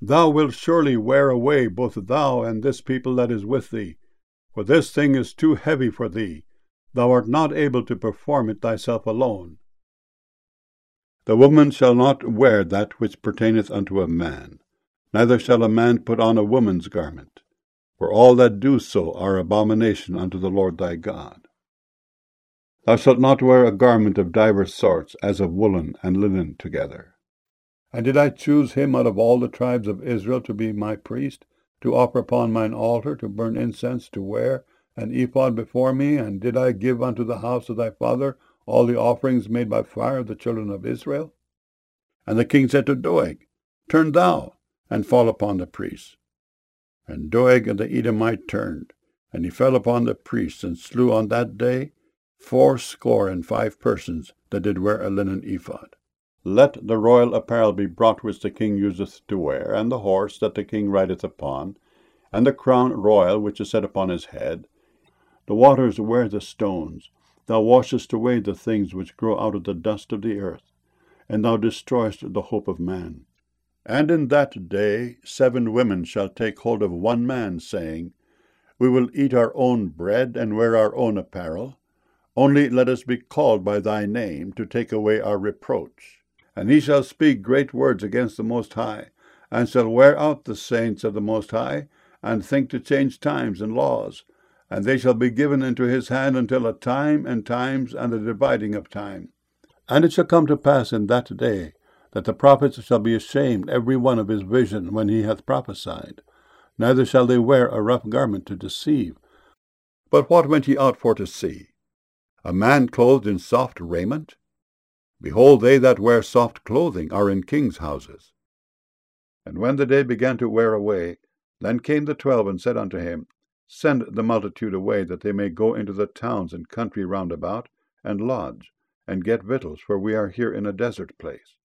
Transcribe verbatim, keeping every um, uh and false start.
Thou wilt surely wear away both thou and this people that is with thee, for this thing is too heavy for thee. Thou art not able to perform it thyself alone. The woman shall not wear that which pertaineth unto a man, neither shall a man put on a woman's garment, for all that do so are abomination unto the Lord thy God. Thou shalt not wear a garment of divers sorts, as of woolen and linen together. And did I choose him out of all the tribes of Israel to be my priest, to offer upon mine altar, to burn incense, to wear an ephod before me? And did I give unto the house of thy father all the offerings made by fire of the children of Israel? And the king said to Doeg, Turn thou, and fall upon the priests. And Doeg and the Edomite turned, and he fell upon the priests, and slew on that day fourscore and five persons that did wear a linen ephod. Let the royal apparel be brought which the king useth to wear, and the horse that the king rideth upon, and the crown royal which is set upon his head. The waters wear the stones. Thou washest away the things which grow out of the dust of the earth, and thou destroyest the hope of man. And in that day seven women shall take hold of one man, saying, We will eat our own bread, and wear our own apparel. Only let us be called by thy name, to take away our reproach. And he shall speak great words against the Most High, and shall wear out the saints of the Most High, and think to change times and laws. And they shall be given into his hand until a time and times and the dividing of time. And it shall come to pass in that day, that the prophets shall be ashamed every one of his vision when he hath prophesied. Neither shall they wear a rough garment to deceive. But what went ye out for to see? A man clothed in soft raiment? Behold, they that wear soft clothing are in kings' houses. And when the day began to wear away, then came the twelve, and said unto him, Send the multitude away, that they may go into the towns and country round about, and lodge, and get victuals, for we are here in a desert place.